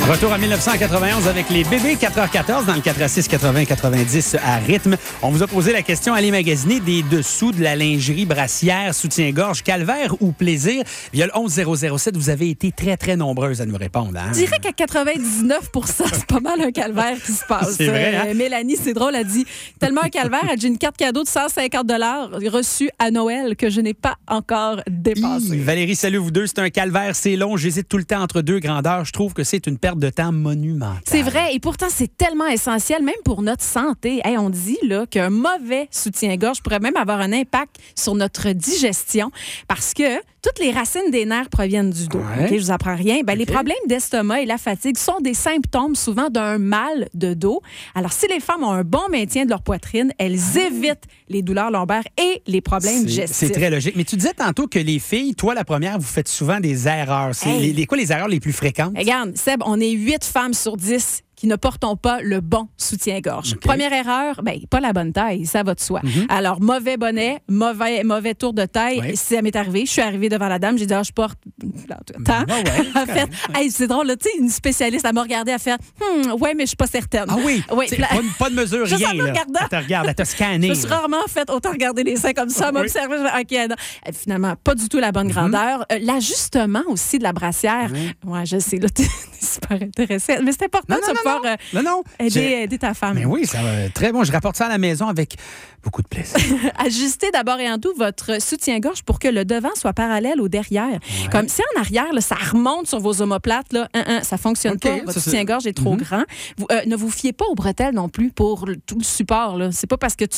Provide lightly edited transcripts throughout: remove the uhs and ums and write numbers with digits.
Retour en 1991 avec les bébés 4h14 dans le 4 80 90 à rythme. On vous a posé la question, allez magasiner des dessous de la lingerie, brassière, soutien-gorge, calvaire ou plaisir. Via le 11007, vous avez été très, très nombreuses à nous répondre. Hein? Je dirais qu'à 99 c'est pas mal un calvaire qui se passe. C'est vrai, hein? Mélanie, c'est drôle, elle dit tellement un calvaire, elle dit une carte cadeau de 150 $ reçue à Noël que je n'ai pas encore dépassée. Valérie, salut vous deux. C'est un calvaire, c'est long. J'hésite tout le temps entre deux grandeurs. Je trouve que c'est une perte de temps monumentale. C'est vrai, et pourtant, c'est tellement essentiel, même pour notre santé. Hey, on dit là, qu'un mauvais soutien-gorge pourrait même avoir un impact sur notre digestion parce que toutes les racines des nerfs proviennent du dos. Ouais. OK, je vous apprends rien. Les problèmes d'estomac et la fatigue sont des symptômes souvent d'un mal de dos. Alors, si les femmes ont un bon maintien de leur poitrine, elles évitent les douleurs lombaires et les problèmes digestifs. C'est très logique. Mais tu disais tantôt que les filles, toi, la première, vous faites souvent des erreurs. C'est quoi les erreurs les plus fréquentes? Regarde, Seb, on est 8 femmes sur 10 qui ne portons pas le bon soutien-gorge. Okay. Première erreur, pas la bonne taille, ça va de soi. Alors, mauvais bonnet, mauvais tour de taille. Oui. Ça m'est arrivé. Je suis arrivée devant la dame, j'ai dit, je porte tant. En fait, c'est drôle, là, tu sais, une spécialiste, elle m'a regardée, à faire, ouais, mais je suis pas certaine. Ah oui? Ouais, Pas de mesure, Juste rien. en me regardant. Elle te regarde, elle t'a scanné. Je me suis rarement fait autant regarder les seins comme ça, m'observer. OK, non. Finalement, pas du tout la bonne grandeur. L'ajustement aussi de la brassière. Ouais, je sais, là, t'es super intéressé. Mais c'est important de pouvoir aider ta femme. Mais oui, ça va très bon. Je rapporte ça à la maison avec beaucoup de plaisir. Ajustez d'abord et en tout votre soutien-gorge pour que le devant soit parallèle au derrière. Ouais. Comme si en arrière, là, ça remonte sur vos omoplates, là, ça ne fonctionne pas. Votre soutien-gorge est trop grand. Ne vous fiez pas aux bretelles non plus pour tout le support. Là. C'est pas parce que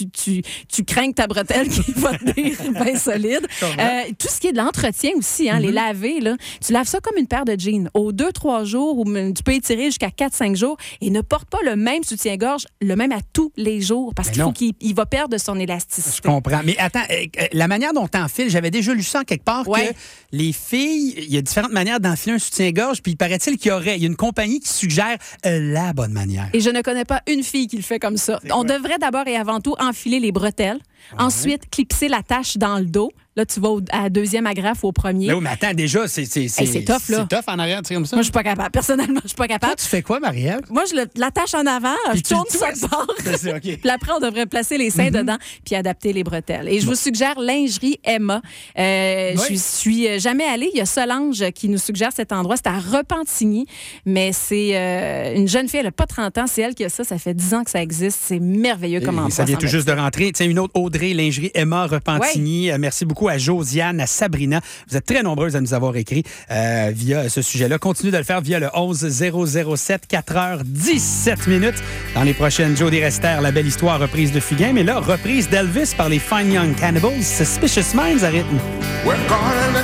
tu crains que ta bretelle qui va tenir bien solide. Tout ce qui est de l'entretien aussi, les laver, là, tu laves ça comme une paire de jeans. Aux 2-3 jours, ou tu peux étirer jusqu'à 4-5 jours et ne porte pas le même soutien-gorge, le même à tous les jours, parce qu'il faut qu'il va perdre son élasticité. Je comprends. Mais attends, la manière dont tu enfiles, j'avais déjà lu ça en quelque part, que les filles, il y a différentes manières d'enfiler un soutien-gorge, puis il paraît-il qu'il y a une compagnie qui suggère la bonne manière. Et je ne connais pas une fille qui le fait comme ça. On devrait d'abord et avant tout enfiler les bretelles, ensuite clipser la tache dans le dos. Là, tu vas à la deuxième agrafe ou au premier. Mais oui, mais attends, déjà, c'est tough, là. C'est tough en arrière, tu sais, comme ça. Moi, je suis pas capable. Personnellement, je suis pas capable. Toi, tu fais quoi, Marie-Ève? Moi, je l'attache en avant, je tourne sur le bord. Okay. Puis après, on devrait placer les seins dedans puis adapter les bretelles. Et je vous suggère Lingerie Emma. Je suis jamais allée. Il y a Solange qui nous suggère cet endroit. C'est à Repentigny, mais c'est une jeune fille, elle n'a pas 30 ans. C'est elle qui a ça. Ça fait 10 ans que ça existe. C'est merveilleux comme endroit. Ça vient tout juste de rentrer. Tiens, une autre Audrey, Lingerie Emma, Repentigny. Merci beaucoup à Josiane, à Sabrina. Vous êtes très nombreuses à nous avoir écrit via ce sujet-là. Continuez de le faire via le 11007, 4h17. Dans les prochaines, Jody Rester, La Belle Histoire, reprise de Fugain. Mais là, reprise d'Elvis par les Fine Young Cannibals, Suspicious Minds à rythme.